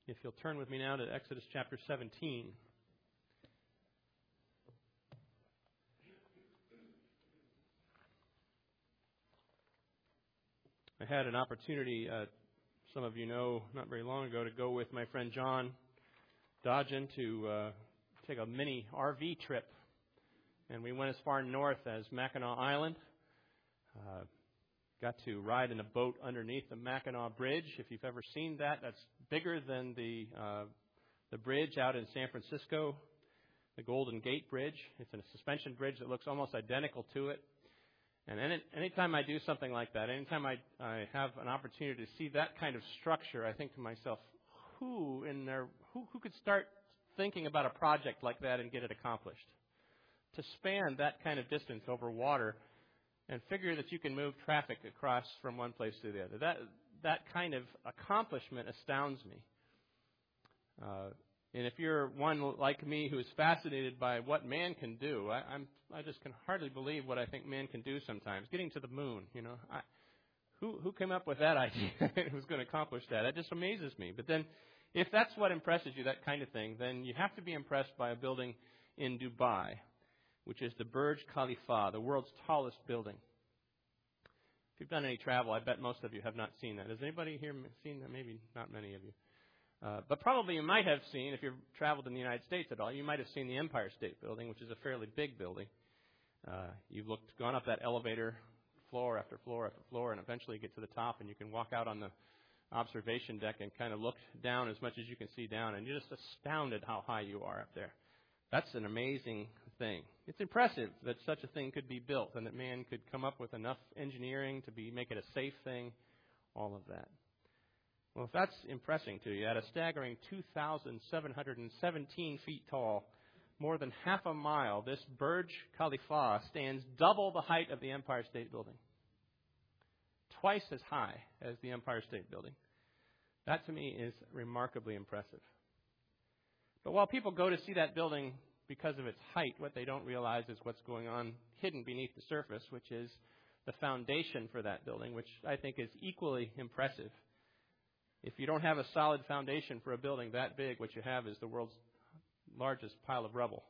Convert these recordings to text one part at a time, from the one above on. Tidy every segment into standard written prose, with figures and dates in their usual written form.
If you'll turn with me now to Exodus chapter 17. I had an opportunity, some of you know, not very long ago, to go with my friend John Dodgen to take a mini RV trip. And we went as far north as Mackinac Island. Got to ride in a boat underneath the Mackinac Bridge. If you've ever seen that, that's bigger than the bridge out in San Francisco, the Golden Gate Bridge. It's a suspension bridge that looks almost identical to it. And anytime I do something like that, anytime I have an opportunity to see that kind of structure, I think to myself, who could start thinking about a project like that and get it accomplished? To span that kind of distance over water and figure that you can move traffic across from one place to the other. That kind of accomplishment astounds me. And if you're one like me who is fascinated by what man can do, I just can hardly believe what I think man can do sometimes. Getting to the moon, who came up with that idea? Who's going to accomplish that? That just amazes me. But then, if that's what impresses you, that kind of thing, then you have to be impressed by a building in Dubai, which is the Burj Khalifa, the world's tallest building. If you've done any travel, I bet most of you have not seen that. Has anybody here seen that? Maybe not many of you. But probably you might have seen, if you've traveled in the United States at all, you might have seen the Empire State Building, which is a fairly big building. You've gone up that elevator, floor after floor after floor, and eventually you get to the top, and you can walk out on the observation deck and kind of look down as much as you can see down, and you're just astounded how high you are up there. That's an amazing thing. It's impressive that such a thing could be built and that man could come up with enough engineering to make it a safe thing, all of that. Well, if that's impressing to you, at a staggering 2,717 feet tall, more than half a mile, this Burj Khalifa stands double the height of the Empire State Building. Twice as high as the Empire State Building. That, to me, is remarkably impressive. But while people go to see that building because of its height, what they don't realize is what's going on hidden beneath the surface, which is the foundation for that building, which I think is equally impressive. If you don't have a solid foundation for a building that big, what you have is the world's largest pile of rubble.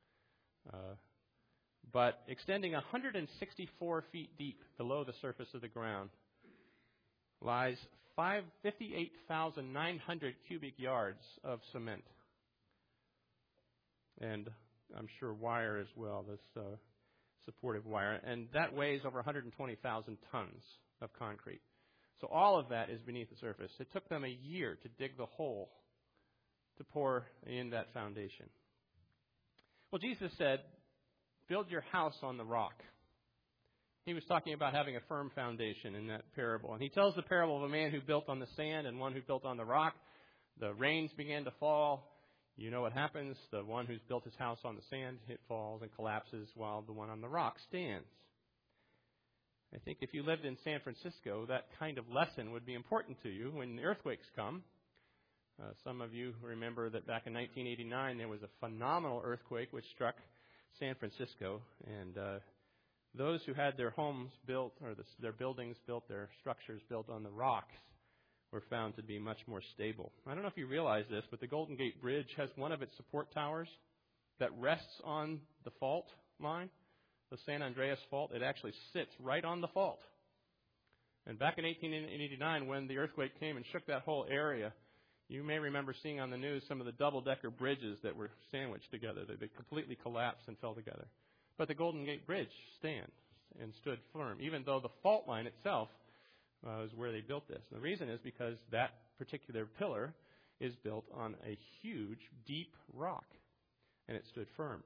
But extending 164 feet deep below the surface of the ground lies 58,900 cubic yards of cement. And I'm sure wire as well, this supportive wire. And that weighs over 120,000 tons of concrete. So all of that is beneath the surface. It took them a year to dig the hole to pour in that foundation. Well, Jesus said, build your house on the rock. He was talking about having a firm foundation in that parable. And he tells the parable of a man who built on the sand and one who built on the rock. The rains began to fall. You know what happens. The one who's built his house on the sand, it falls and collapses, while the one on the rock stands. I think if you lived in San Francisco, that kind of lesson would be important to you when the earthquakes come. Some of you remember that back in 1989, there was a phenomenal earthquake which struck San Francisco. And those who had their homes built, or their buildings built, their structures built on the rocks, were found to be much more stable. I don't know if you realize this, but the Golden Gate Bridge has one of its support towers that rests on the fault line. The San Andreas Fault, it actually sits right on the fault. And back in 1889, when the earthquake came and shook that whole area, you may remember seeing on the news some of the double-decker bridges that were sandwiched together. They completely collapsed and fell together. But the Golden Gate Bridge stands and stood firm, even though the fault line itself is where they built this. And the reason is because that particular pillar is built on a huge, deep rock, and it stood firm.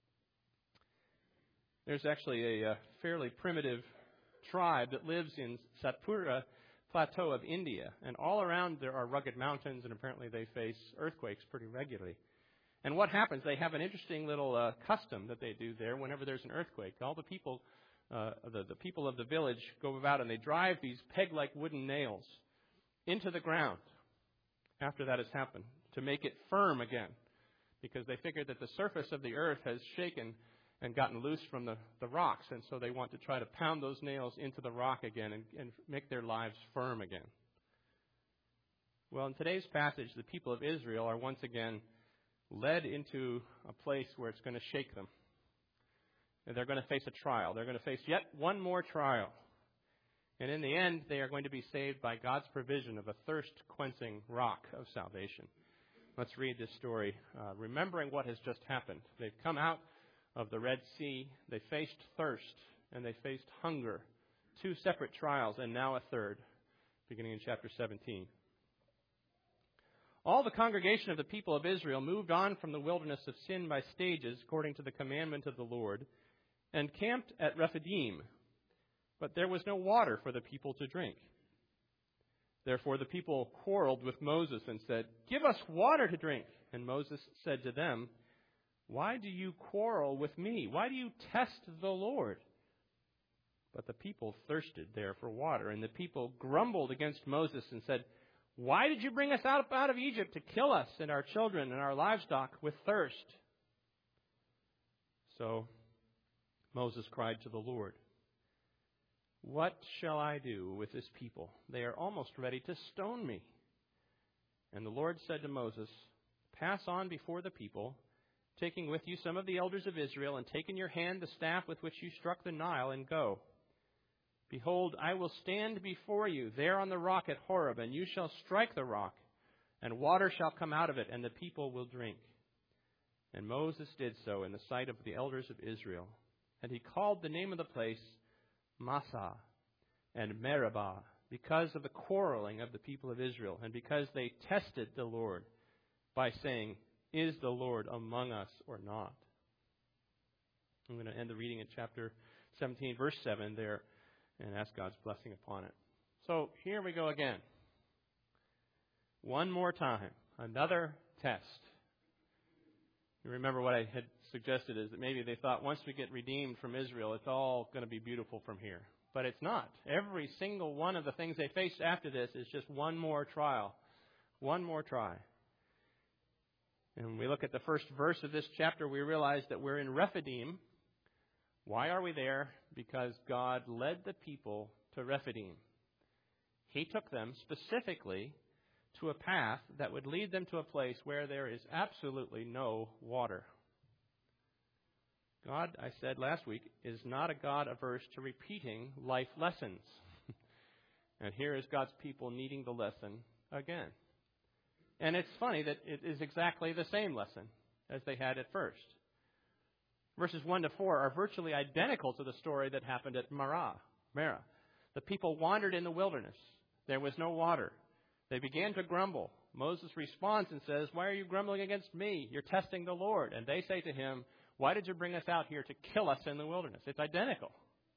There's actually a fairly primitive tribe that lives in Satpura Plateau of India. And all around there are rugged mountains, and apparently they face earthquakes pretty regularly. And what happens, they have an interesting little custom that they do there whenever there's an earthquake. All the people, the people of the village go about and they drive these peg-like wooden nails into the ground after that has happened to make it firm again. Because they figure that the surface of the earth has shaken and gotten loose from the rocks, and so they want to try to pound those nails into the rock again and make their lives firm again. Well, in today's passage, the people of Israel are once again led into a place where it's going to shake them. And they're going to face a trial. They're going to face yet one more trial. And in the end, they are going to be saved by God's provision of a thirst-quenching rock of salvation. Let's read this story, remembering what has just happened. They've come out of the Red Sea. They faced thirst, and they faced hunger. 2 separate trials, and now a third, beginning in chapter 17. All the congregation of the people of Israel moved on from the wilderness of Sin by stages, according to the commandment of the Lord, and camped at Rephidim. But there was no water for the people to drink. Therefore the people quarreled with Moses and said, "Give us water to drink." And Moses said to them, "Why do you quarrel with me? Why do you test the Lord?" But the people thirsted there for water, and the people grumbled against Moses and said, "Why did you bring us out of Egypt to kill us and our children and our livestock with thirst?" So Moses cried to the Lord, "What shall I do with this people? They are almost ready to stone me." And the Lord said to Moses, "Pass on before the people, taking with you some of the elders of Israel, and take in your hand the staff with which you struck the Nile, and go. Behold, I will stand before you there on the rock at Horeb, and you shall strike the rock, and water shall come out of it, and the people will drink." And Moses did so in the sight of the elders of Israel. And he called the name of the place Massah and Meribah, because of the quarreling of the people of Israel, and because they tested the Lord by saying, "Is the Lord among us or not?" I'm going to end the reading in chapter 17, verse 7 there, and ask God's blessing upon it. So here we go again. One more time, another test. You remember what I had suggested is that maybe they thought once we get redeemed from Israel, it's all going to be beautiful from here. But it's not. Every single one of the things they face after this is just one more trial, one more try. And when we look at the first verse of this chapter, we realize that we're in Rephidim. Why are we there? Because God led the people to Rephidim. He took them specifically to a path that would lead them to a place where there is absolutely no water. God, I said last week, is not a God averse to repeating life lessons. And here is God's people needing the lesson again. And it's funny that it is exactly the same lesson as they had at first. Verses 1 to 4 are virtually identical to the story that happened at Marah. The people wandered in the wilderness. There was no water. They began to grumble. Moses responds and says, "Why are you grumbling against me? You're testing the Lord." And they say to him, "Why did you bring us out here to kill us in the wilderness?" It's identical.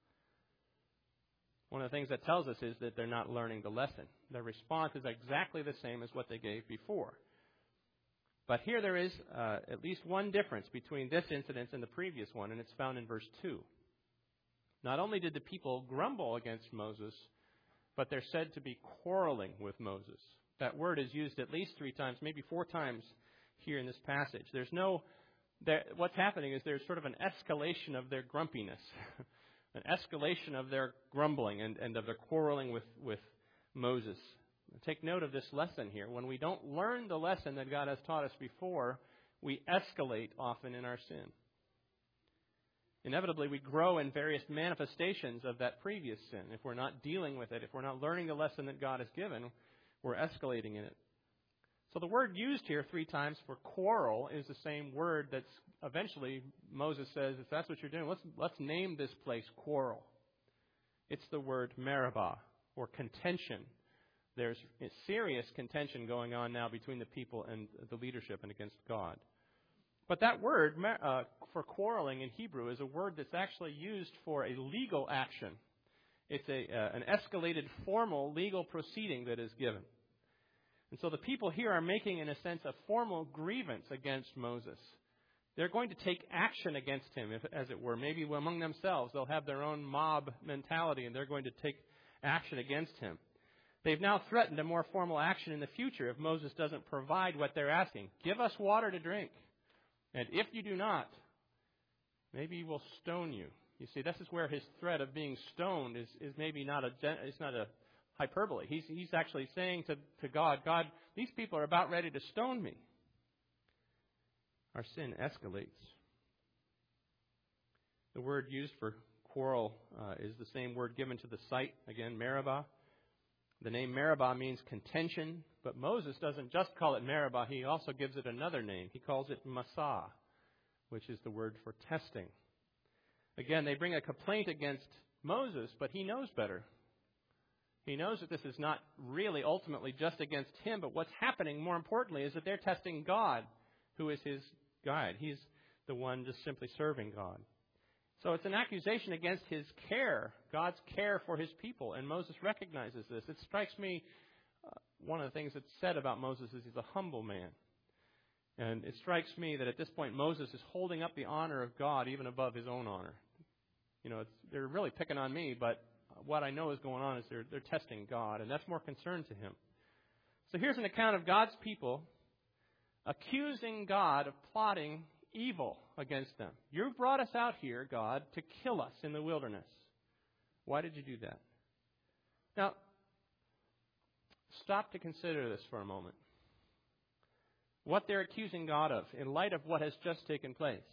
One of the things that tells us is that they're not learning the lesson. Their response is exactly the same as what they gave before. But here there is at least one difference between this incident and the previous one, and it's found in verse 2. Not only did the people grumble against Moses, but they're said to be quarreling with Moses. That word is used at least 3 times, maybe 4 times here in this passage. What's happening is there's sort of an escalation of their grumpiness, an escalation of their grumbling and of their quarreling with Moses. Take note of this lesson here. When we don't learn the lesson that God has taught us before, we escalate often in our sin. Inevitably, we grow in various manifestations of that previous sin. If we're not dealing with it, if we're not learning the lesson that God has given, we're escalating in it. So the word used here 3 times for quarrel is the same word that's eventually Moses says, if that's what you're doing, let's name this place quarrel. It's the word Meribah, or contention. There's a serious contention going on now between the people and the leadership and against God. But that word for quarreling in Hebrew is a word that's actually used for a legal action. It's an escalated formal legal proceeding that is given. And so the people here are making, in a sense, a formal grievance against Moses. They're going to take action against him, as it were. Maybe among themselves they'll have their own mob mentality, and they're going to take action against him. They've now threatened a more formal action in the future if Moses doesn't provide what they're asking. Give us water to drink. And if you do not, maybe we'll stone you. You see, this is where his threat of being stoned is maybe not a hyperbole. He's actually saying to God, God, these people are about ready to stone me. Our sin escalates. The word used for quarrel is the same word given to the site, again, Meribah. The name Meribah means contention, but Moses doesn't just call it Meribah, he also gives it another name. He calls it Massah, which is the word for testing. Again, they bring a complaint against Moses, but he knows better. He knows that this is not really ultimately just against him, but what's happening, more importantly, is that they're testing God, who is his guide. He's the one just simply serving God. So it's an accusation against his care, God's care for his people, and Moses recognizes this. It strikes me, one of the things that's said about Moses is he's a humble man. And it strikes me that at this point Moses is holding up the honor of God even above his own honor. They're really picking on me, but what I know is going on is they're testing God, and that's more concern to him. So here's an account of God's people accusing God of plotting evil against them. You brought us out here, God, to kill us in the wilderness. Why did you do that? Now, stop to consider this for a moment. What they're accusing God of in light of what has just taken place.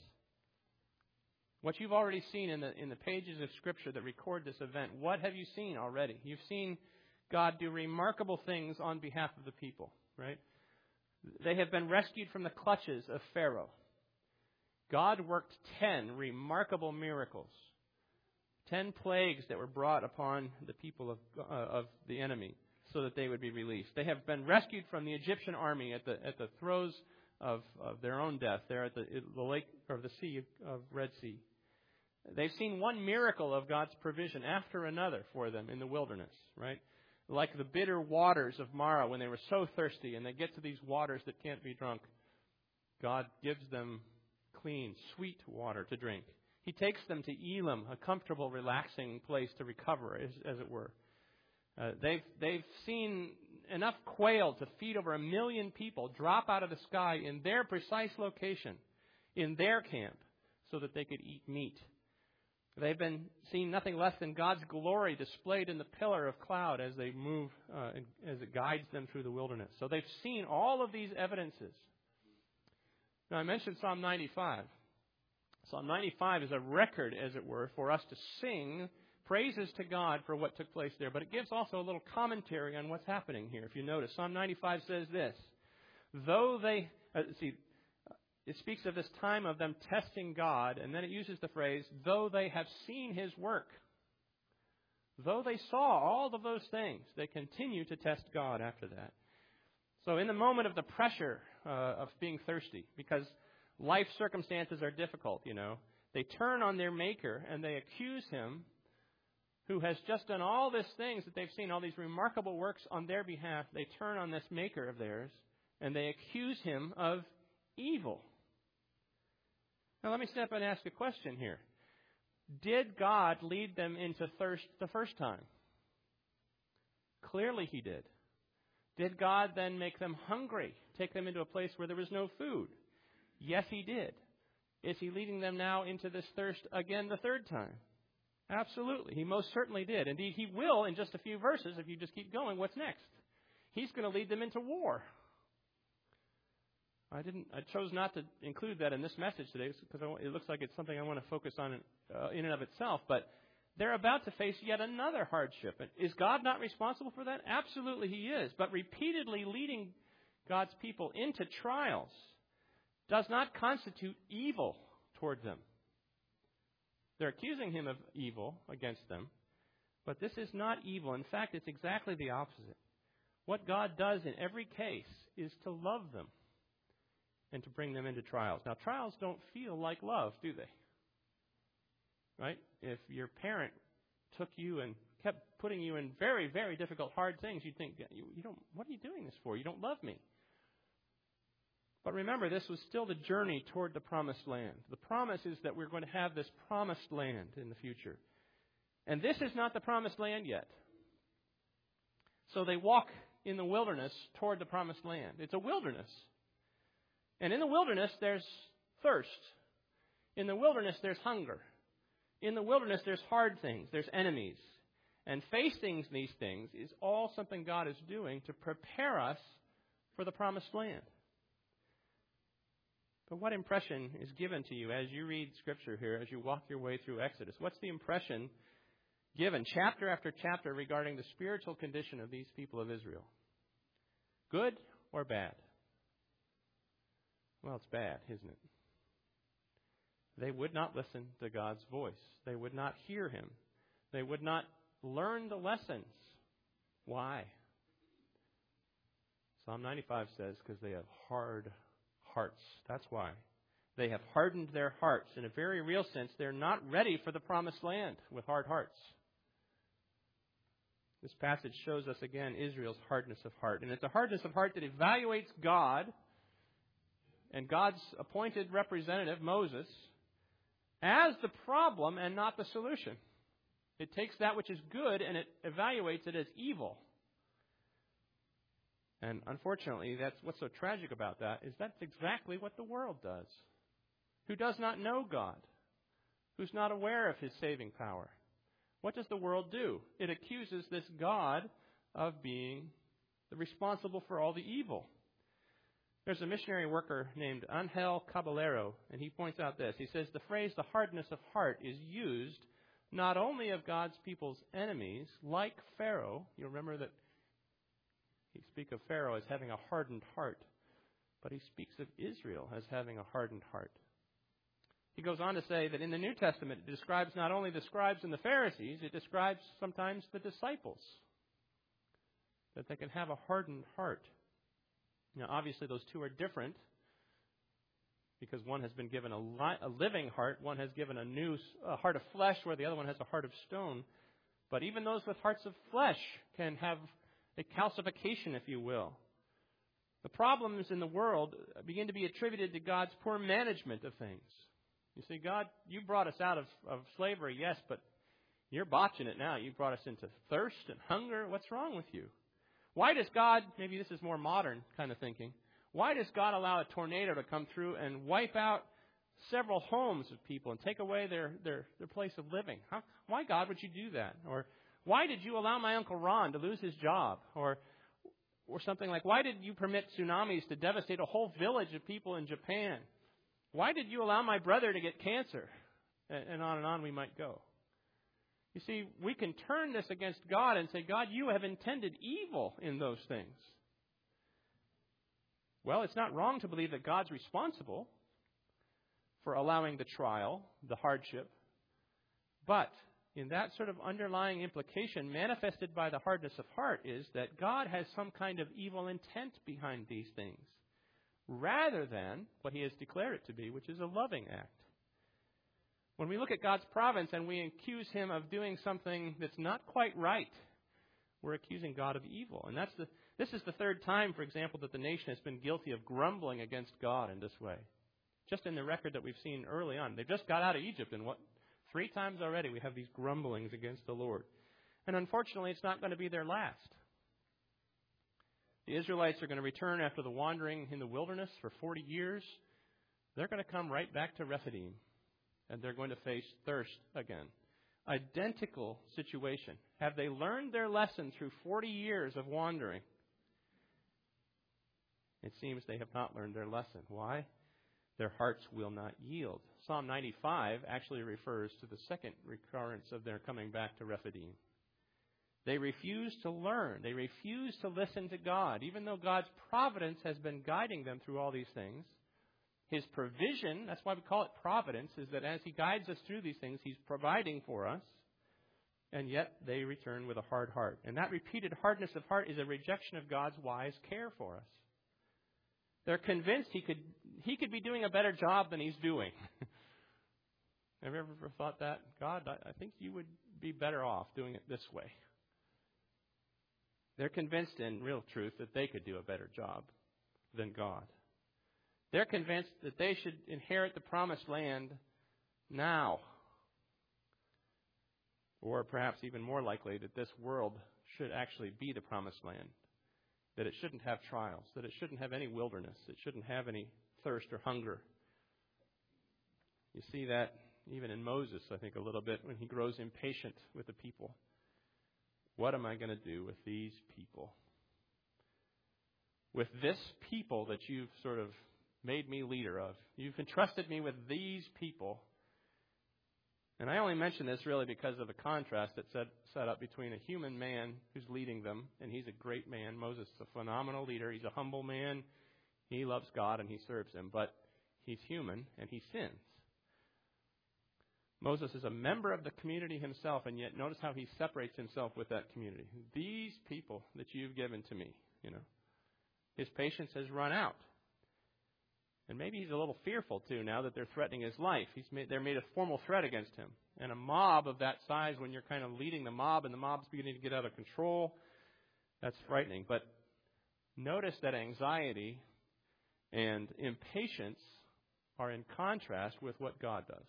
What you've already seen in the pages of Scripture that record this event, what have you seen already? You've seen God do remarkable things on behalf of the people, right? They have been rescued from the clutches of Pharaoh. God worked 10 remarkable miracles, 10 plagues that were brought upon the people of the enemy so that they would be released. They have been rescued from the Egyptian army at the throes of their own death there at the lake or the sea of Red Sea. They've seen one miracle of God's provision after another for them in the wilderness, right? Like the bitter waters of Marah when they were so thirsty and they get to these waters that can't be drunk. God gives them clean, sweet water to drink. He takes them to Elim, a comfortable, relaxing place to recover, as it were. They've seen enough quail to feed over 1 million people drop out of the sky in their precise location, in their camp, so that they could eat meat. They've been seeing nothing less than God's glory displayed in the pillar of cloud as they move, as it guides them through the wilderness. So they've seen all of these evidences. Now, I mentioned Psalm 95. Psalm 95 is a record, as it were, for us to sing praises to God for what took place there. But it gives also a little commentary on what's happening here. If you notice, Psalm 95 says this. It speaks of this time of them testing God, and then it uses the phrase, though they have seen His work. Though they saw all of those things, they continue to test God after that. So in the moment of the pressure of being thirsty, because life circumstances are difficult, they turn on their Maker and they accuse Him, who has just done all these things that they've seen, all these remarkable works on their behalf. They turn on this Maker of theirs and they accuse Him of evil. Now let me step and ask a question here. Did God lead them into thirst the first time? Clearly He did. Did God then make them hungry, take them into a place where there was no food? Yes, He did. Is He leading them now into this thirst again the third time? Absolutely. He most certainly did. Indeed, He will in just a few verses if you just keep going. What's next? He's going to lead them into war. I chose not to include that in this message today because it looks like it's something I want to focus on in and of itself. But they're about to face yet another hardship. And is God not responsible for that? Absolutely He is. But repeatedly leading God's people into trials does not constitute evil toward them. They're accusing Him of evil against them, but this is not evil. In fact, it's exactly the opposite. What God does in every case is to love them and to bring them into trials. Now, trials don't feel like love, do they? Right? If your parent took you and kept putting you in very, very difficult, hard things, you'd think, what are you doing this for? You don't love me. But remember, this was still the journey toward the promised land. The promise is that we're going to have this promised land in the future. And this is not the promised land yet. So they walk in the wilderness toward the promised land. It's a wilderness. And in the wilderness, there's thirst. In the wilderness, there's hunger. In the wilderness, there's hard things. There's enemies. And facing these things is all something God is doing to prepare us for the promised land. But what impression is given to you as you read Scripture here, as you walk your way through Exodus? What's the impression given chapter after chapter regarding the spiritual condition of these people of Israel? Good or bad? Well, it's bad, isn't it? They would not listen to God's voice. They would not hear Him. They would not learn the lessons. Why? Psalm 95 says, because they have hard hearts. That's why. They have hardened their hearts. In a very real sense, they're not ready for the promised land with hard hearts. This passage shows us again Israel's hardness of heart. And it's a hardness of heart that evaluates God and God's appointed representative, Moses, as the problem and not the solution. It takes that which is good and it evaluates it as evil. And unfortunately, that's what's so tragic about that, is that's exactly what the world does. Who does not know God, who's not aware of His saving power. What does the world do? It accuses this God of being responsible for all the evil. There's a missionary worker named Angel Caballero, and he points out this. He says the phrase, the hardness of heart, is used not only of God's people's enemies, like Pharaoh. You remember that he speaks of Pharaoh as having a hardened heart, but he speaks of Israel as having a hardened heart. He goes on to say that in the New Testament, it describes not only the scribes and the Pharisees, it describes sometimes the disciples, that they can have a hardened heart. Now, obviously, those two are different because one has been given a living heart. One has given a heart of flesh, where the other one has a heart of stone. But even those with hearts of flesh can have a calcification, if you will. The problems in the world begin to be attributed to God's poor management of things. You see, God, you brought us out of slavery, yes, but you're botching it now. You brought us into thirst and hunger. What's wrong with you? Why does God, maybe this is more modern kind of thinking, why does God allow a tornado to come through and wipe out several homes of people and take away their place of living? Why, God, would you do that? Or why did you allow my Uncle Ron to lose his job? Or something like, why did you permit tsunamis to devastate a whole village of people in Japan? Why did you allow my brother to get cancer? And on we might go. You see, we can turn this against God and say, God, you have intended evil in those things. Well, it's not wrong to believe that God's responsible for allowing the trial, the hardship. But in that sort of underlying implication manifested by the hardness of heart is that God has some kind of evil intent behind these things, rather than what He has declared it to be, which is a loving act. When we look at God's providence and we accuse Him of doing something that's not quite right, we're accusing God of evil. And this is the third time, for example, that the nation has been guilty of grumbling against God in this way. Just in the record that we've seen early on. They've just got out of Egypt, and 3 times already we have these grumblings against the Lord. And unfortunately, it's not going to be their last. The Israelites are going to return after the wandering in the wilderness for 40 years. They're going to come right back to Rephidim. And they're going to face thirst again. Identical situation. Have they learned their lesson through 40 years of wandering? It seems they have not learned their lesson. Why? Their hearts will not yield. Psalm 95 actually refers to the second recurrence of their coming back to Rephidim. They refuse to learn. They refuse to listen to God. Even though God's providence has been guiding them through all these things, His provision, that's why we call it providence, is that as He guides us through these things, He's providing for us, and yet they return with a hard heart. And that repeated hardness of heart is a rejection of God's wise care for us. They're convinced He could be doing a better job than He's doing. Have you ever thought that? God, I think you would be better off doing it this way. They're convinced in real truth that they could do a better job than God. They're convinced that they should inherit the promised land now. Or perhaps even more likely that this world should actually be the promised land. That it shouldn't have trials. That it shouldn't have any wilderness. It shouldn't have any thirst or hunger. You see that even in Moses, I think, a little bit when he grows impatient with the people. What am I going to do with these people? With this people that you've sort of made me leader of. You've entrusted me with these people. And I only mention this really because of the contrast that's set up between a human man who's leading them, and he's a great man. Moses is a phenomenal leader. He's a humble man. He loves God and he serves him, but he's human and he sins. Moses is a member of the community himself, and yet notice how he separates himself with that community. These people that you've given to me, his patience has run out. And maybe he's a little fearful, too, now that they're threatening his life. They're made a formal threat against him. And a mob of that size, when you're kind of leading the mob and the mob's beginning to get out of control, that's frightening. But notice that anxiety and impatience are in contrast with what God does.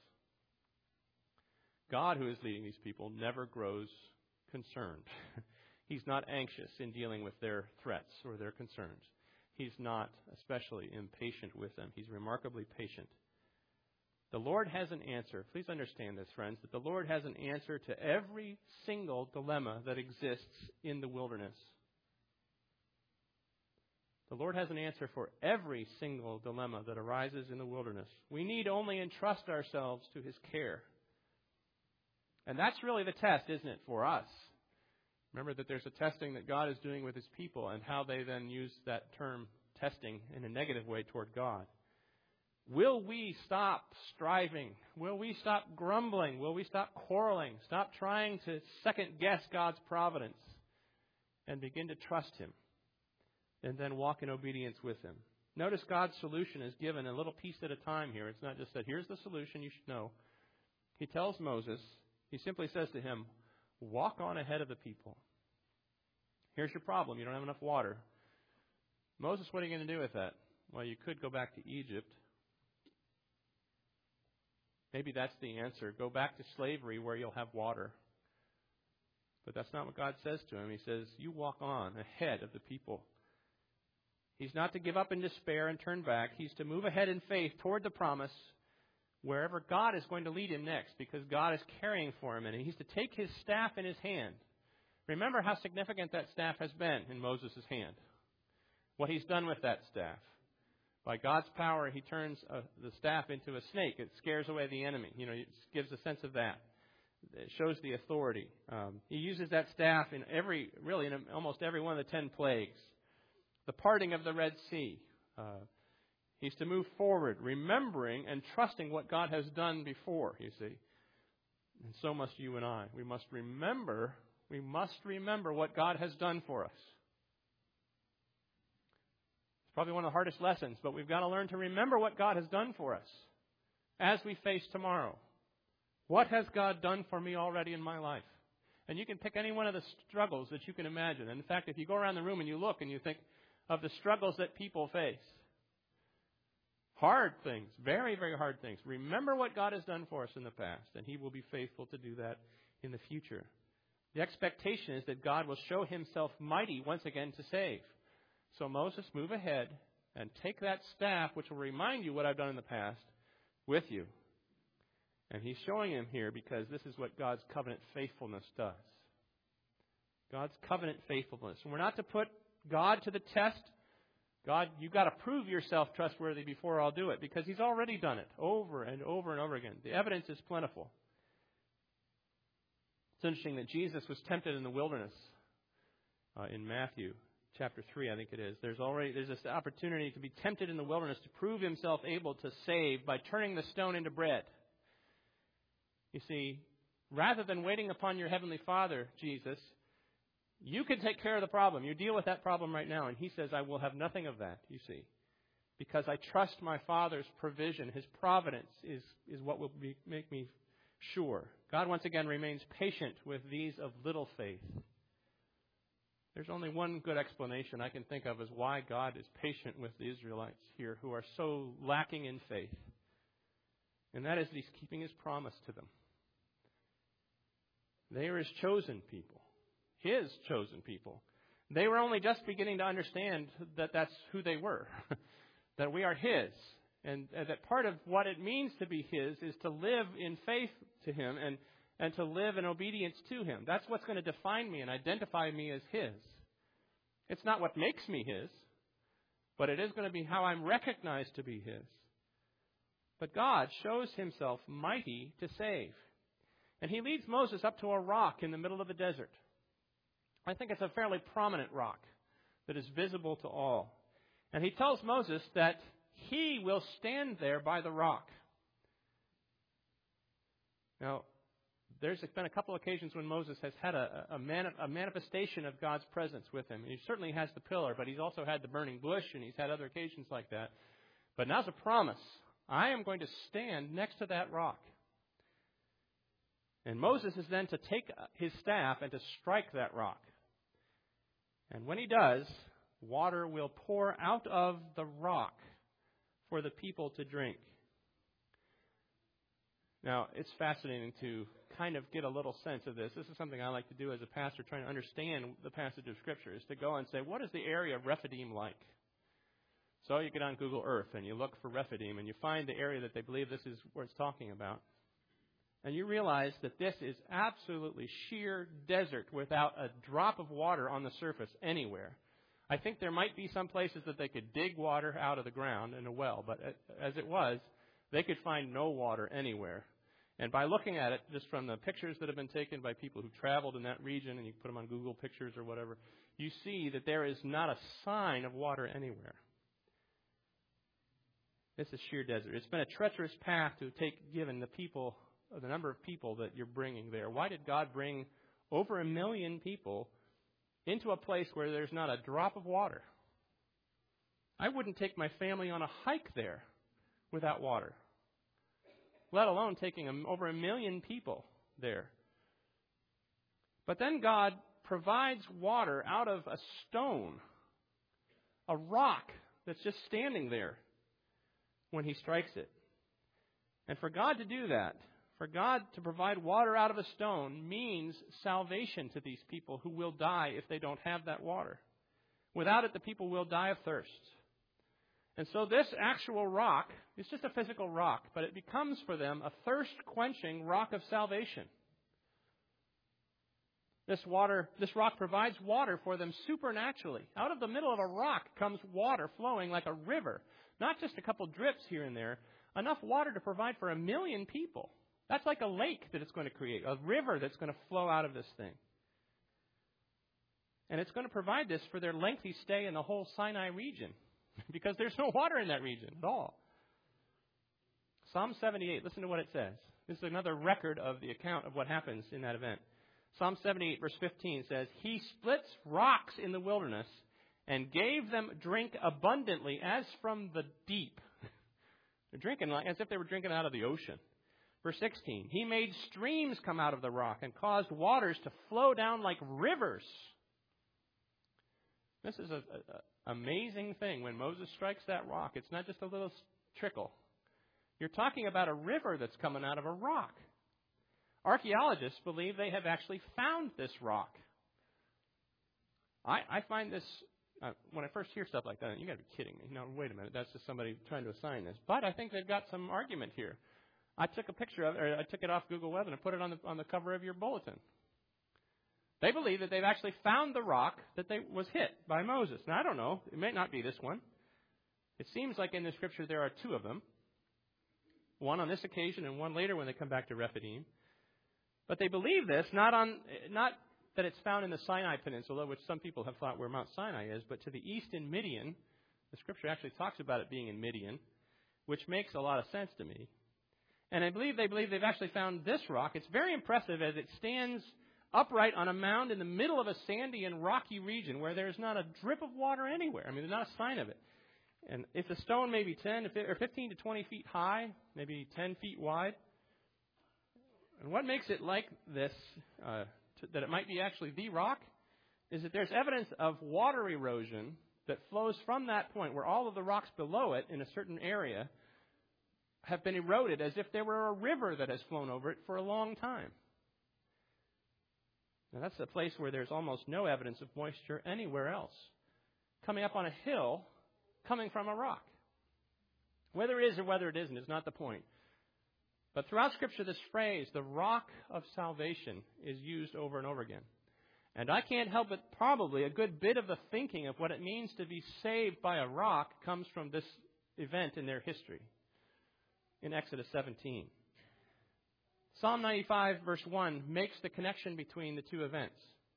God, who is leading these people, never grows concerned. He's not anxious in dealing with their threats or their concerns. He's not especially impatient with them. He's remarkably patient. The Lord has an answer. Please understand this, friends, that the Lord has an answer to every single dilemma that exists in the wilderness. The Lord has an answer for every single dilemma that arises in the wilderness. We need only entrust ourselves to His care. And that's really the test, isn't it, for us? Remember that there's a testing that God is doing with His people, and how they then use that term testing in a negative way toward God. Will we stop striving? Will we stop grumbling? Will we stop quarreling? Stop trying to second-guess God's providence and begin to trust Him and then walk in obedience with Him? Notice God's solution is given a little piece at a time here. It's not just that here's the solution you should know. He tells Moses, he simply says to him, walk on ahead of the people. Here's your problem. You don't have enough water. Moses, what are you going to do with that? Well, you could go back to Egypt. Maybe that's the answer. Go back to slavery where you'll have water. But that's not what God says to him. He says, you walk on ahead of the people. He's not to give up in despair and turn back. He's to move ahead in faith toward the promise wherever God is going to lead him next, because God is caring for him. And he's to take his staff in his hand. Remember how significant that staff has been in Moses' hand. What he's done with that staff. By God's power, he turns the staff into a snake. It scares away the enemy. It gives a sense of that. It shows the authority. He uses that staff in almost every one of the 10 plagues. The parting of the Red Sea. He's to move forward, remembering and trusting what God has done before, you see. And so must you and I. We must remember what God has done for us. It's probably one of the hardest lessons, but we've got to learn to remember what God has done for us as we face tomorrow. What has God done for me already in my life? And you can pick any one of the struggles that you can imagine. And in fact, if you go around the room and you look and you think of the struggles that people face, hard things, very, very hard things. Remember what God has done for us in the past, and He will be faithful to do that in the future. The expectation is that God will show Himself mighty once again to save. So Moses, move ahead and take that staff, which will remind you what I've done in the past, with you. And he's showing him here because this is what God's covenant faithfulness does. God's covenant faithfulness. And we're not to put God to the test. God, you've got to prove yourself trustworthy before I'll do it, because He's already done it over and over and over again. The evidence is plentiful. It's interesting that Jesus was tempted in the wilderness in Matthew chapter 3, I think it is. There's this opportunity to be tempted in the wilderness to prove Himself able to save by turning the stone into bread. You see, rather than waiting upon your Heavenly Father, Jesus, you can take care of the problem. You deal with that problem right now. And He says, I will have nothing of that, you see. Because I trust my Father's provision. His providence is what will make me sure. God once again remains patient with these of little faith. There's only one good explanation I can think of as why God is patient with the Israelites here who are so lacking in faith. And that is that He's keeping His promise to them. They are His chosen people. His chosen people. They were only just beginning to understand that that's who they were. That we are His. And that part of what it means to be His is to live in faith to Him and to live in obedience to Him. That's what's going to define me and identify me as His. It's not what makes me His, but it is going to be how I'm recognized to be His. But God shows Himself mighty to save. And He leads Moses up to a rock in the middle of the desert. I think it's a fairly prominent rock that is visible to all. And He tells Moses that He will stand there by the rock. Now, there's been a couple occasions when Moses has had a manifestation of God's presence with him. He certainly has the pillar, but he's also had the burning bush, and he's had other occasions like that. But now's a promise. I am going to stand next to that rock. And Moses is then to take his staff and to strike that rock. And when he does, water will pour out of the rock for the people to drink. Now, it's fascinating to kind of get a little sense of this. This is something I like to do as a pastor, trying to understand the passage of Scripture, is to go and say, what is the area of Rephidim like? So you get on Google Earth and you look for Rephidim and you find the area that they believe this is what it's talking about. And you realize that this is absolutely sheer desert without a drop of water on the surface anywhere. I think there might be some places that they could dig water out of the ground in a well, but as it was, they could find no water anywhere. And by looking at it, just from the pictures that have been taken by people who traveled in that region, and you can put them on Google Pictures or whatever, you see that there is not a sign of water anywhere. This is sheer desert. It's been a treacherous path to take, given the number of people that you're bringing there. Why did God bring over 1 million people into a place where there's not a drop of water? I wouldn't take my family on a hike there without water, let alone taking over 1 million people there. But then God provides water out of a stone, a rock that's just standing there when He strikes it. And for God to do that, for God to provide water out of a stone, means salvation to these people who will die if they don't have that water. Without it, the people will die of thirst. And so this actual rock is just a physical rock, but it becomes for them a thirst-quenching rock of salvation. This rock provides water for them supernaturally. Out of the middle of a rock comes water flowing like a river. Not just a couple drips here and there. Enough water to provide for 1 million people. That's like a lake that it's going to create, a river that's going to flow out of this thing. And it's going to provide this for their lengthy stay in the whole Sinai region, because there's no water in that region at all. Psalm 78, listen to what it says. This is another record of the account of what happens in that event. Psalm 78, verse 15 says, He splits rocks in the wilderness and gave them drink abundantly as from the deep. They're drinking as if they were drinking out of the ocean. Verse 16, He made streams come out of the rock and caused waters to flow down like rivers. This is an amazing thing. When Moses strikes that rock, it's not just a little trickle. You're talking about a river that's coming out of a rock. Archaeologists believe they have actually found this rock. I find this, when I first hear stuff like that, you got to be kidding me. No, wait a minute, that's just somebody trying to assign this. But I think they've got some argument here. I took a picture of it, or I took it off Google Web and I put it on the cover of your bulletin. They believe that they've actually found the rock that was hit by Moses. Now, I don't know. It may not be this one. It seems like in the Scripture there are two of them. One on this occasion and one later when they come back to Rephidim. But they believe this, not that it's found in the Sinai Peninsula, which some people have thought where Mount Sinai is, but to the east in Midian. The Scripture actually talks about it being in Midian, which makes a lot of sense to me. And they believe they've actually found this rock. It's very impressive as it stands upright on a mound in the middle of a sandy and rocky region where there's not a drip of water anywhere. I mean, there's not a sign of it. And it's a stone maybe 15 to 20 feet high, maybe 10 feet wide. And what makes it like this, that it might be actually the rock, is that there's evidence of water erosion that flows from that point where all of the rocks below it in a certain area have been eroded as if there were a river that has flown over it for a long time. Now, that's a place where there's almost no evidence of moisture anywhere else. Coming up on a hill, coming from a rock. Whether it is or whether it isn't is not the point. But throughout Scripture, this phrase, the rock of salvation, is used over and over again. And I can't help but probably a good bit of the thinking of what it means to be saved by a rock comes from this event in their history in Exodus 17. Psalm 95, verse 1, makes the connection between the two events.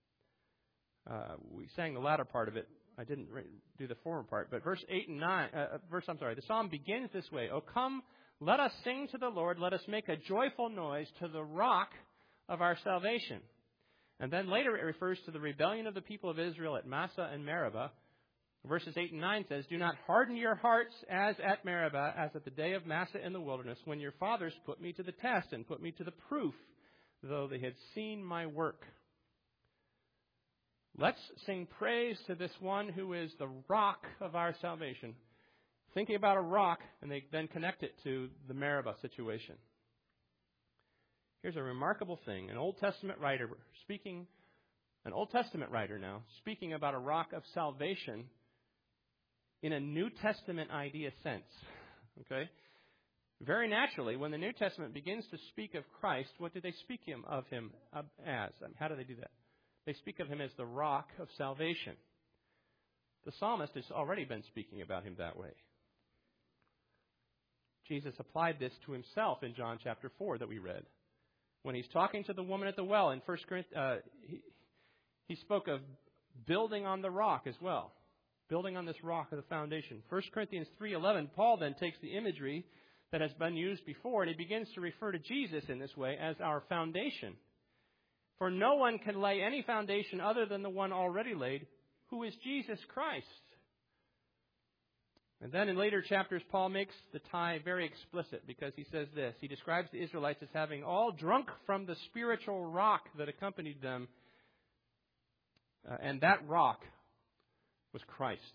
We sang the latter part of it. I didn't do the former part. But verse 8 and 9, the psalm begins this way. "O come, let us sing to the Lord. Let us make a joyful noise to the rock of our salvation." And then later it refers to the rebellion of the people of Israel at Massah and Meribah. Verses 8 and 9 says, "Do not harden your hearts as at Meribah, as at the day of Massah in the wilderness, when your fathers put me to the test and put me to the proof, though they had seen my work." Let's sing praise to this one who is the rock of our salvation. Thinking about a rock, and they then connect it to the Meribah situation. Here's a remarkable thing. An Old Testament writer now, speaking about a rock of salvation in a New Testament idea sense. Okay? Very naturally, when the New Testament begins to speak of Christ, what do they speak of him as? How do they do that? They speak of him as the rock of salvation. The psalmist has already been speaking about him that way. Jesus applied this to himself in John chapter 4 that we read. When he's talking to the woman at the well in 1 Corinthians, he spoke of building on the rock as well. Building on this rock of the foundation. 1 Corinthians 3:11, Paul then takes the imagery that has been used before and he begins to refer to Jesus in this way as our foundation. For no one can lay any foundation other than the one already laid, who is Jesus Christ. And then in later chapters, Paul makes the tie very explicit because he says this. He describes the Israelites as having all drunk from the spiritual rock that accompanied them. And that rock was Christ.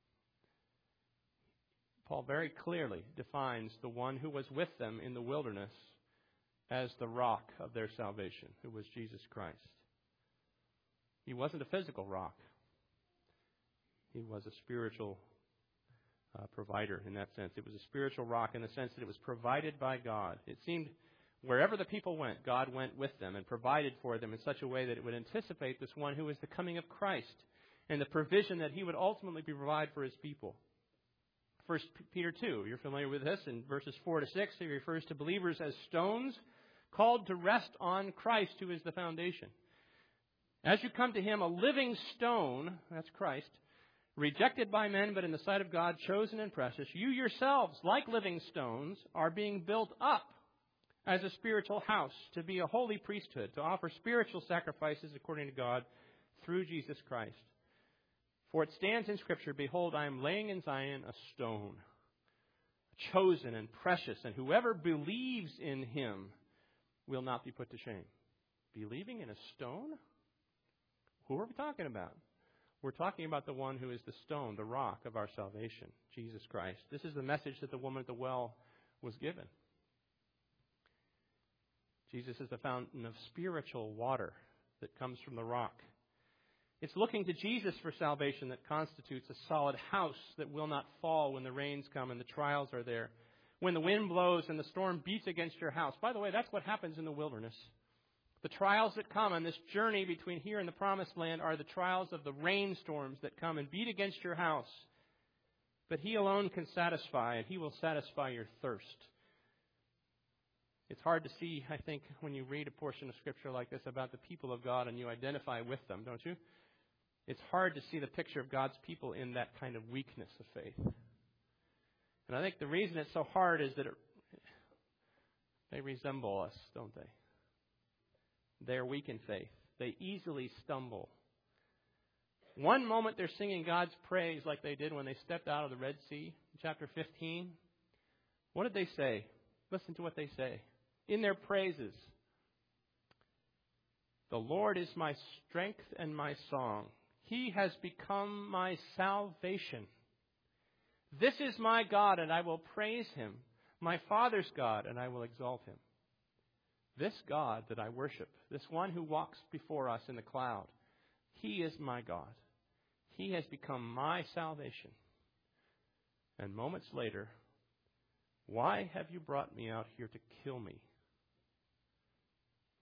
Paul very clearly defines the one who was with them in the wilderness as the rock of their salvation, who was Jesus Christ. He wasn't a physical rock. He was a spiritual provider in that sense. It was a spiritual rock in the sense that it was provided by God. It seemed wherever the people went, God went with them and provided for them in such a way that it would anticipate this one who was the coming of Christ and the provision that he would ultimately provide for his people. 1 Peter 2, you're familiar with this. In verses 4 to 6, he refers to believers as stones called to rest on Christ, who is the foundation. As you come to him, a living stone, that's Christ, rejected by men, but in the sight of God, chosen and precious, you yourselves, like living stones, are being built up as a spiritual house, to be a holy priesthood, to offer spiritual sacrifices according to God through Jesus Christ. For it stands in Scripture, behold, I am laying in Zion a stone, chosen and precious, and whoever believes in him will not be put to shame. Believing in a stone? Who are we talking about? We're talking about the one who is the stone, the rock of our salvation, Jesus Christ. This is the message that the woman at the well was given. Jesus is the fountain of spiritual water that comes from the rock. It's looking to Jesus for salvation that constitutes a solid house that will not fall when the rains come and the trials are there. When the wind blows and the storm beats against your house. By the way, that's what happens in the wilderness. The trials that come on this journey between here and the promised land are the trials of the rainstorms that come and beat against your house. But he alone can satisfy, and he will satisfy your thirst. It's hard to see, I think, when you read a portion of Scripture like this about the people of God and you identify with them, don't you? It's hard to see the picture of God's people in that kind of weakness of faith. And I think the reason it's so hard is that they resemble us, don't they? They're weak in faith. They easily stumble. One moment they're singing God's praise like they did when they stepped out of the Red Sea, in chapter 15. What did they say? Listen to what they say. In their praises, the Lord is my strength and my song. He has become my salvation. This is my God, and I will praise him. My Father's God, and I will exalt him. This God that I worship, this one who walks before us in the cloud, he is my God. He has become my salvation. And moments later, why have you brought me out here to kill me?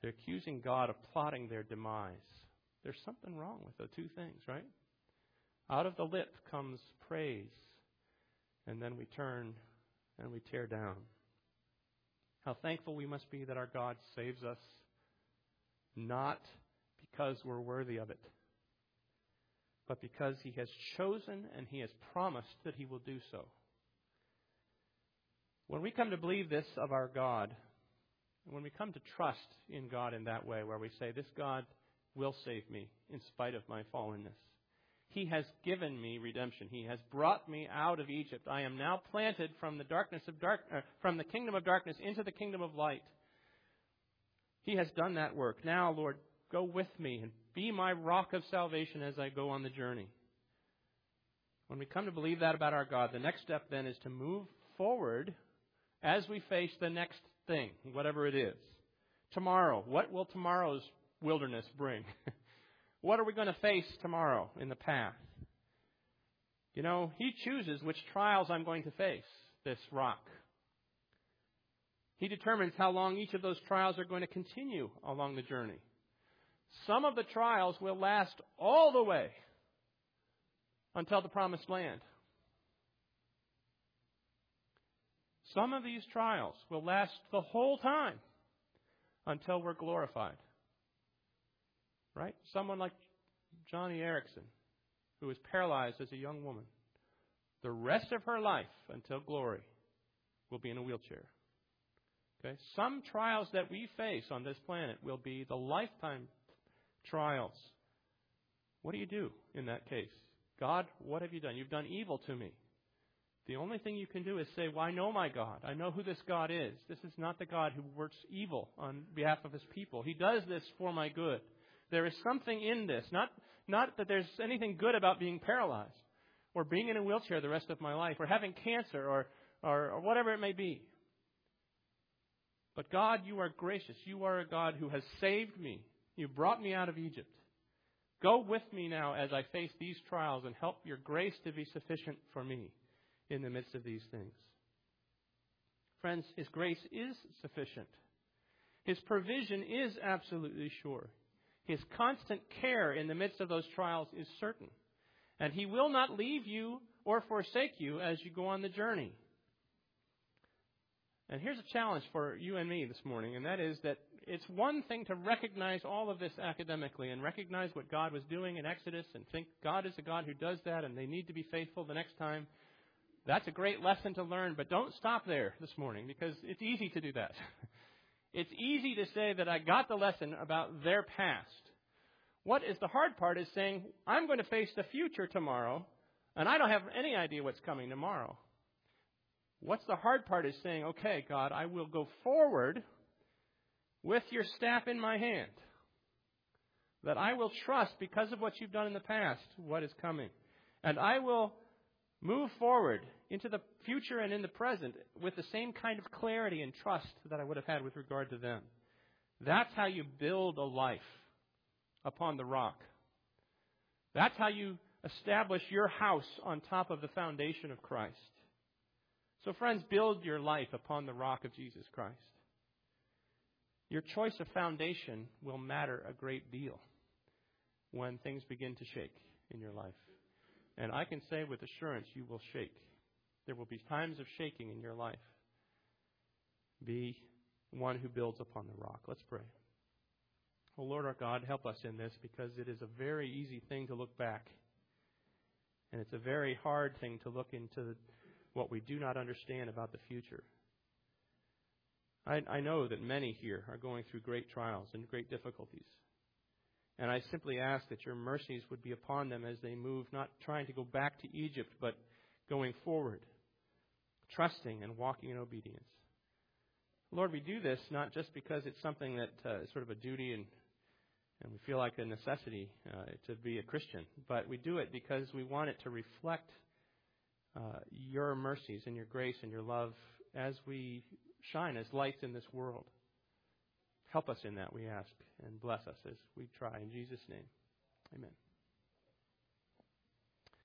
They're accusing God of plotting their demise. There's something wrong with the two things, right? Out of the lip comes praise, and then we turn and we tear down. How thankful we must be that our God saves us, not because we're worthy of it, but because He has chosen and He has promised that He will do so. When we come to believe this of our God, when we come to trust in God in that way, where we say, this God will save me in spite of my fallenness. He has given me redemption. He has brought me out of Egypt. I am now planted from from the kingdom of darkness into the kingdom of light. He has done that work. Now, Lord, go with me and be my rock of salvation as I go on the journey. When we come to believe that about our God, the next step then is to move forward as we face the next thing, whatever it is. Tomorrow, what will tomorrow's wilderness bring? What are we going to face tomorrow in the path? You know, He chooses which trials I'm going to face, this rock. He determines how long each of those trials are going to continue along the journey. Some of the trials will last all the way until the promised land. Some of these trials will last the whole time until we're glorified. Right? Someone like Joni Eareckson, who was paralyzed as a young woman. The rest of her life until glory will be in a wheelchair. Okay? Some trials that we face on this planet will be the lifetime trials. What do you do in that case? God, what have you done? You've done evil to me. The only thing you can do is say, well, I know my God. I know who this God is. This is not the God who works evil on behalf of His people. He does this for my good. There is something in this. Not that there's anything good about being paralyzed or being in a wheelchair the rest of my life or having cancer or whatever it may be. But God, you are gracious. You are a God who has saved me. You brought me out of Egypt. Go with me now as I face these trials and help your grace to be sufficient for me in the midst of these things. Friends, His grace is sufficient. His provision is absolutely sure. His constant care in the midst of those trials is certain. And He will not leave you or forsake you as you go on the journey. And here's a challenge for you and me this morning, and that is that it's one thing to recognize all of this academically and recognize what God was doing in Exodus and think God is a God who does that and they need to be faithful the next time. That's a great lesson to learn, but don't stop there this morning because it's easy to do that. It's easy to say that I got the lesson about their past. What is the hard part is saying, I'm going to face the future tomorrow, and I don't have any idea what's coming tomorrow. What's the hard part is saying, okay, God, I will go forward with your staff in my hand. That I will trust because of what you've done in the past, what is coming. And I will move forward into the future and in the present with the same kind of clarity and trust that I would have had with regard to them. That's how you build a life upon the rock. That's how you establish your house on top of the foundation of Christ. So friends, build your life upon the rock of Jesus Christ. Your choice of foundation will matter a great deal when things begin to shake in your life. And I can say with assurance, you will shake. There will be times of shaking in your life. Be one who builds upon the rock. Let's pray. Oh, Lord our God, help us in this because it is a very easy thing to look back. And it's a very hard thing to look into what we do not understand about the future. I know that many here are going through great trials and great difficulties. And I simply ask that your mercies would be upon them as they move, not trying to go back to Egypt, but going forward, trusting and walking in obedience. Lord, we do this not just because it's something that is sort of a duty and we feel like a necessity to be a Christian, but we do it because we want it to reflect your mercies and your grace and your love as we shine as lights in this world. Help us in that, we ask, and bless us as we try. In Jesus' name, amen.